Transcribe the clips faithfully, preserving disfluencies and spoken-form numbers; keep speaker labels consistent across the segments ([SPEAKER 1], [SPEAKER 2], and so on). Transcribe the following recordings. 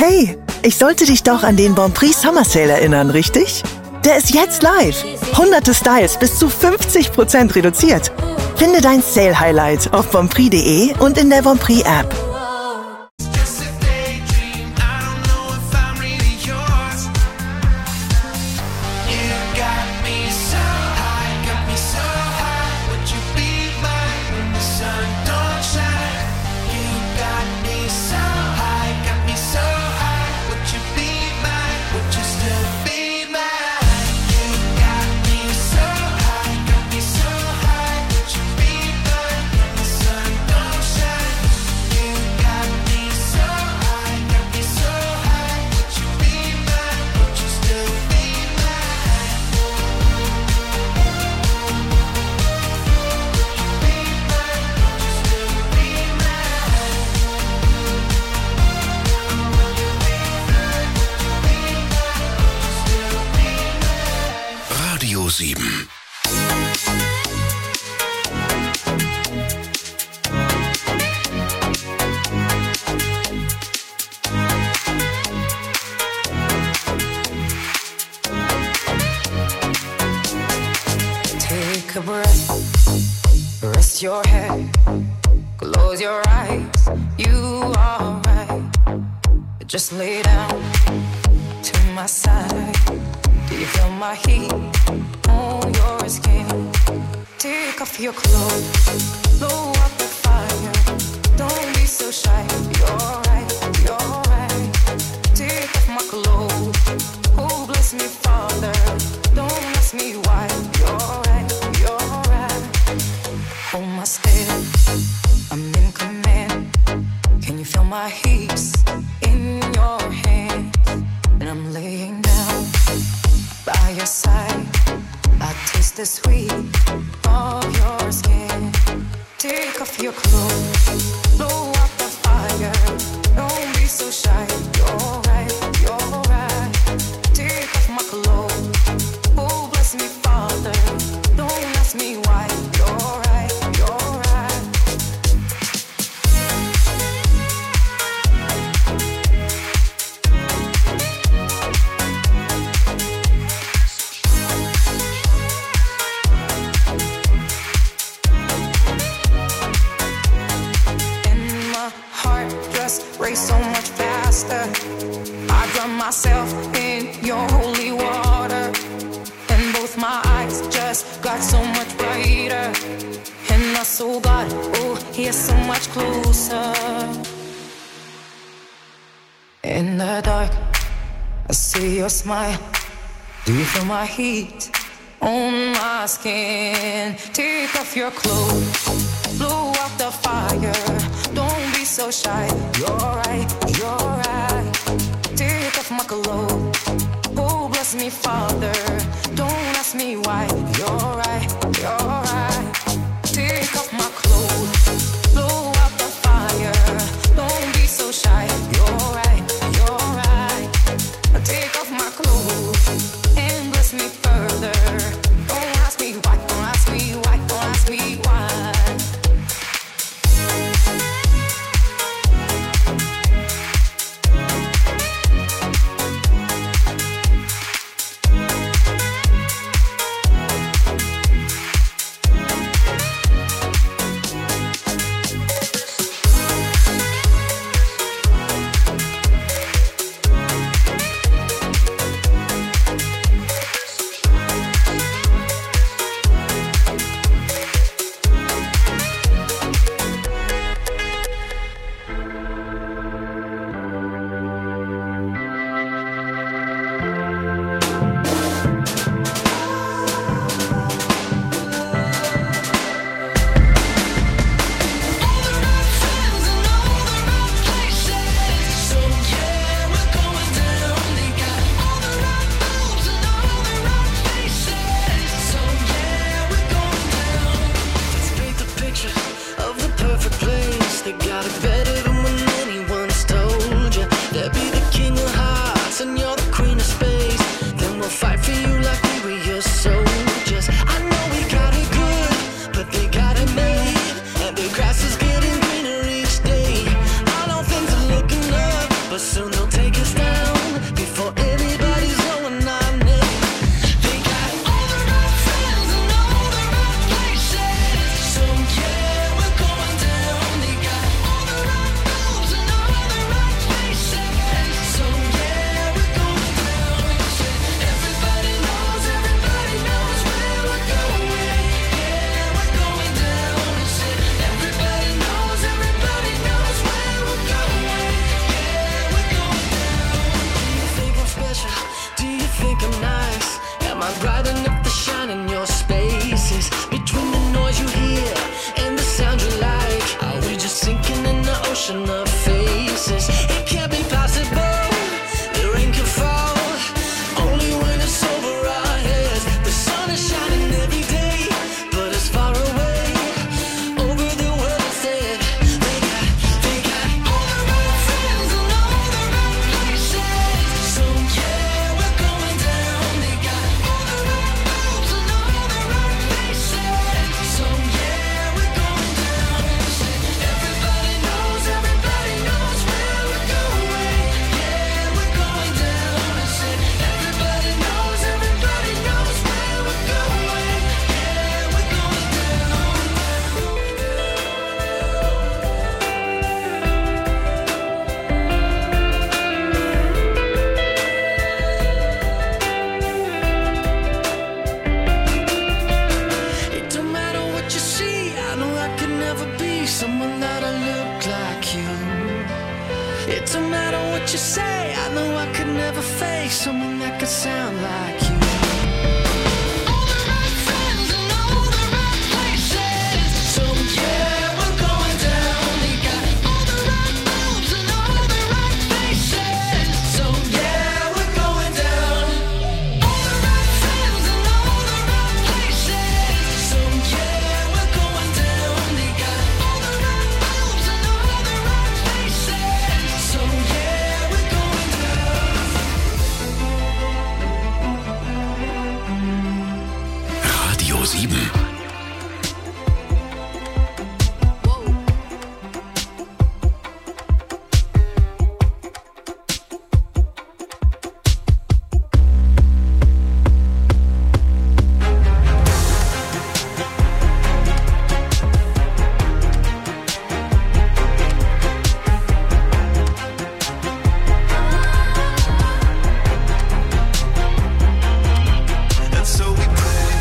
[SPEAKER 1] Hey, ich sollte dich doch an den Bonprix Summer Sale erinnern, richtig? Der ist jetzt live. Hunderte Styles bis zu fünfzig Prozent reduziert. Finde dein Sale-Highlight auf bonprix punkt de und in der Bonprix-App.
[SPEAKER 2] sieben.
[SPEAKER 3] Take a breath, rest your head, close your eyes, you are right. Just lay down to my side. Do you feel my heat on your skin? Take off your clothes, blow up the fire. Don't be so shy, you're right, you're right. Take off my clothes, oh bless me Father. Don't ask me why, you're right, you're right. Hold my step, I'm in command. Can you feel my heat in your hand? And I'm laying down by your side. I taste the sweet of your skin. Take off your clothes, blow up the fire. Don't be so shy, you're right, you're right. Take off my clothes, oh bless me Father. Don't ask me why, you're right, you're right. Race so much faster. I drown myself in your holy water, and both my eyes just got so much brighter. And I saw God, oh, He is so much closer. In the dark, I see your smile. Do you feel my heat on my skin? Take off your clothes, blow out the fire. Don't be so shy, you're right, you're right. Take off my clothes, oh bless me Father. Don't ask me why, you're right, you're right. Take off my clothes, blow out the fire. Don't be so shy, you're right, you're right. Take off my clothes and bless me further. Don't ask me why, don't ask me why, don't ask me why.
[SPEAKER 4] It don't matter what you say, I know I could never face someone that could sound like you. All the right friends and all the right places. So yeah, we're going down. We got all the right moves and all the right faces. So yeah, we're going down. All the right friends and all the right places. So yeah, we're going down. We got all the right moves and all the right faces. So yeah, we're going down.
[SPEAKER 2] Radio sieben.
[SPEAKER 5] And so we pray.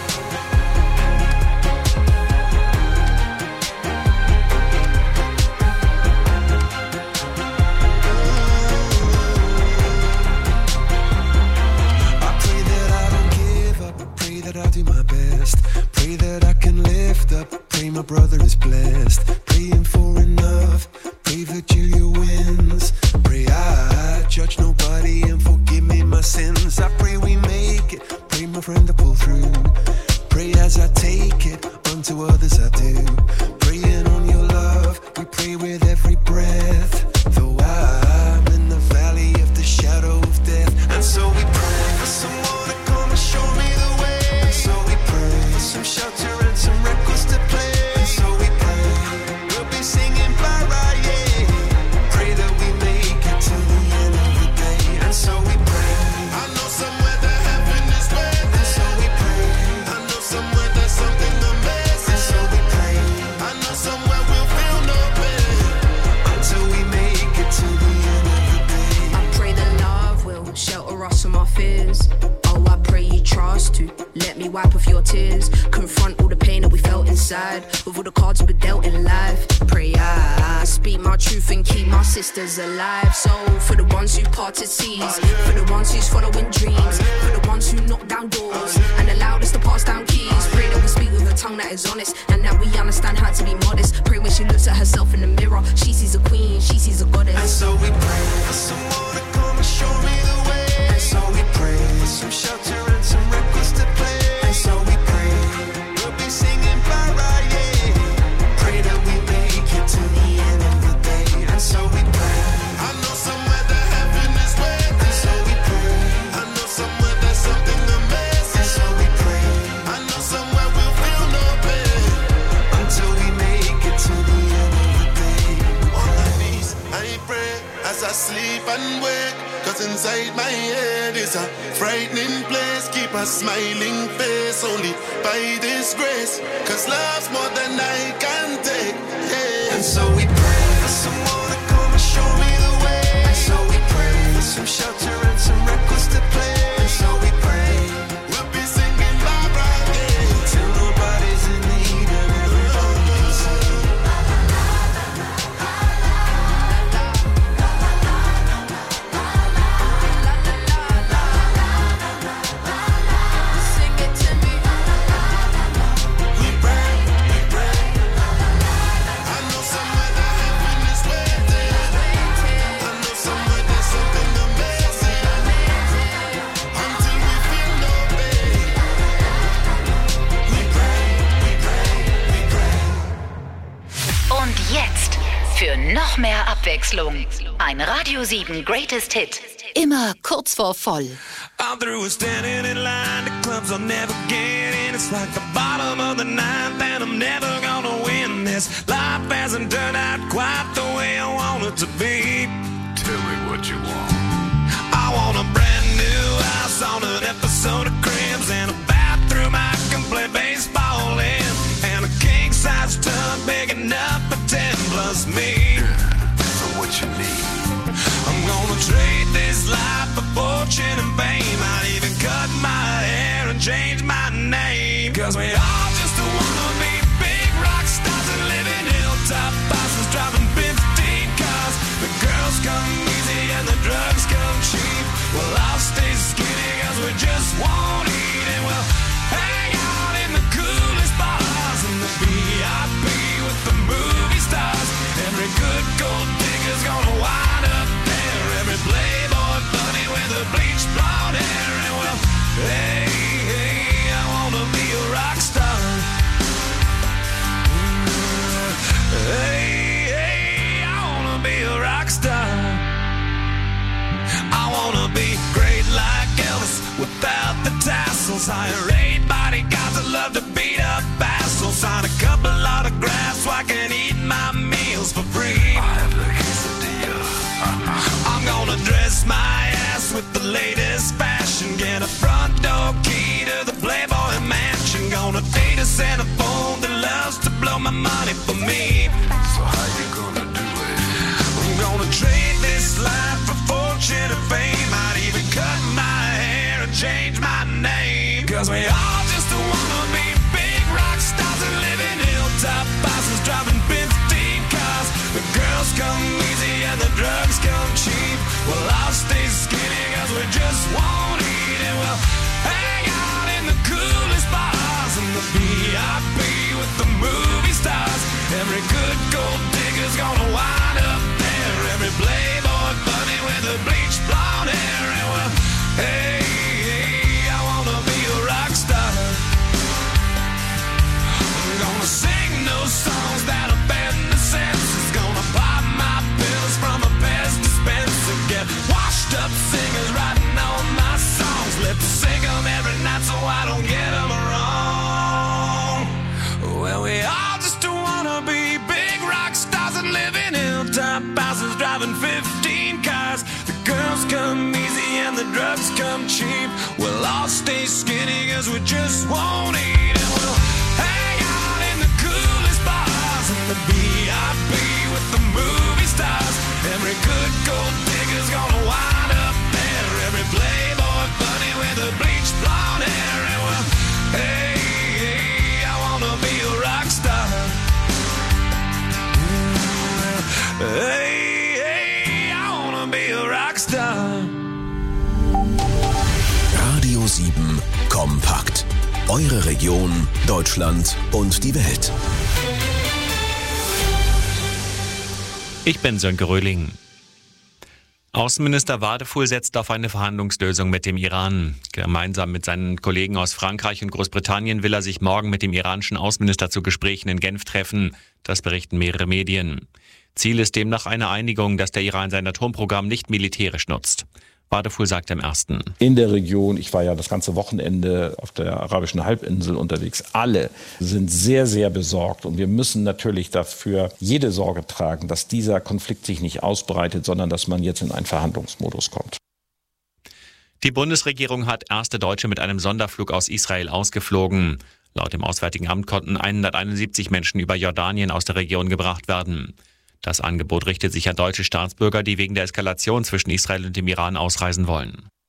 [SPEAKER 5] I pray that I don't give up. I pray that I do my best. Pray that I can lift up. Pray my brother is blessed. Praying for enough. Pray that Julia wins. Pray I judge nobody and forgive me my sins. I pray we make it. Pray my friend to pull through. Pray as I take it. Unto others I do. Praying on your love. We pray with every breath. Though I'm in the valley of the shadow of death. And so we pray for someone to come and show me the way. And so we pray for some shelter and some records to play. And so we pray we'll be singing bye-bye, yeah. Pray that we make it to the end of the day. And so we pray. I know somewhere that heaven is waiting. And so we pray. I know somewhere there's something amazing. And so we pray. I know somewhere we'll feel no pain until we make it to the end of the day.
[SPEAKER 6] I pray that love will shelter us from our fears. Oh, I pray you trust to let me wipe off your tears. Confront all the pain that we felt inside with all the cards we were dealt in life. Pray I speak my truth and keep my sisters alive. So for the ones who parted seas, for the ones who's following dreams, for the ones who knock down doors and allowed us to pass down keys. Pray that we speak with a tongue that is honest and that we understand how to be modest. Pray when she looks at herself in the mirror, she sees a queen, she sees a
[SPEAKER 5] And
[SPEAKER 6] goddess.
[SPEAKER 5] so we pray for someone to come and show me the way. And so we pray for some shelter and some records to play. And so we pray we'll be singing bye-bye, yeah. Pray that we make it to the end of the day. And so we pray. I know somewhere that heaven is waiting. And so we pray. I know somewhere there's something amazing. And so we pray. I know somewhere we'll feel no pain until we make it to the end of the day. On my knees, I pray as I sleep and wake. Cause inside my head is a frightening place. Keep a smiling face only by this grace. Cause love's more than I can take, yeah. And so we pray for someone to come and show me the way. And so we pray for some shelter and some records to play. And so we pray we'll be singing bye-bye, yeah. Till nobody's in need and everybody can sing.
[SPEAKER 6] Sing it to me.
[SPEAKER 5] We pray, we pray. I know somewhere that heaven is waiting. I know somewhere there's something amazing until we feel no pain. We pray, we pray, we pray.
[SPEAKER 7] Und jetzt für noch mehr Abwechslung. Ein Radio sieben Greatest Hit. Immer kurz vor voll.
[SPEAKER 8] I'm through with standing in line to clubs I'll never get in. It's like the bottom of the ninth and I'm never gonna win this. Life hasn't turned out quite the way I want it to be.
[SPEAKER 2] Tell me what you want.
[SPEAKER 8] I want a brand new house on an episode of Cribs and a bathroom I can play baseball in, and a king-size tub big enough for ten plus me.
[SPEAKER 2] So what you need?
[SPEAKER 8] I'm gonna trade this life for fortune and fame. I'd even cut my hair and change my name. Cause we all just wanna be big rock stars and live in hilltop bosses, driving fifteen cars. The girls rock star. I wanna be great like Elvis without the tassels. Hire eight bodyguards that love to beat up assholes. Sign a couple autographs so I can eat my meals for free.
[SPEAKER 2] I have the quesadilla.
[SPEAKER 8] I'm gonna dress my ass with the latest fashion. Get a front door key to the Playboy Mansion. Gonna date a centerfold that loves to blow my money for me.
[SPEAKER 2] So how you gonna do it?
[SPEAKER 8] I'm gonna trade this life for fortune and fame. I'd even cut my hair and change my name. Cause we all just wanna be big rock stars and live in hilltop houses, driving fifteen cars. The girls come easy and the drugs come cheap. Well, I'll stay skinny cause we just won't eat. And we'll hang out in the coolest bars and the V I P with the movie stars. Every good gold digger's gonna wind up there. Every playboy bunny with a bleached blonde hair. And well, hey, hey, I wanna be a rock star. I'm gonna sing those songs that offend the senses. Gonna pop my pills from a Pez dispenser. Get washed up singers writing all my songs. Lip sync them every night so I don't get them wrong. Well, we all just wanna be big rock stars and live in hilltop houses, driving fifteen cars. The girls come easy and the drugs come cheap. We'll all stay skinny cause we just won't eat. And we'll hang out in the coolest bars and the V I P with the movie stars. Every good gold digger's gonna wind up there. Every playboy bunny with a bleached blonde hair. And well, hey, hey, I wanna be a rock star. Hey, hey, I wanna be a rock star.
[SPEAKER 2] Radio sieben Kompakt. Eure Region, Deutschland und die Welt.
[SPEAKER 9] Ich bin Sönke Röhling. Außenminister Wadefuhl setzt auf eine Verhandlungslösung mit dem Iran. Gemeinsam mit seinen Kollegen aus Frankreich und Großbritannien will er sich morgen mit dem iranischen Außenminister zu Gesprächen in Genf treffen. Das berichten mehrere Medien. Ziel ist demnach eine Einigung, dass der Iran sein Atomprogramm nicht militärisch nutzt. Wadefuhl sagt im Ersten.
[SPEAKER 10] In der Region, ich war ja das ganze Wochenende auf der arabischen Halbinsel unterwegs, alle sind sehr, sehr besorgt. Und wir müssen natürlich dafür jede Sorge tragen, dass dieser Konflikt sich nicht ausbreitet, sondern dass man jetzt in einen Verhandlungsmodus kommt.
[SPEAKER 9] Die Bundesregierung hat erste Deutsche mit einem Sonderflug aus Israel ausgeflogen. Laut dem Auswärtigen Amt konnten hunderteinundsiebzig Menschen über Jordanien aus der Region gebracht werden. Das Angebot richtet sich an deutsche Staatsbürger, die wegen der Eskalation zwischen Israel und dem Iran ausreisen wollen.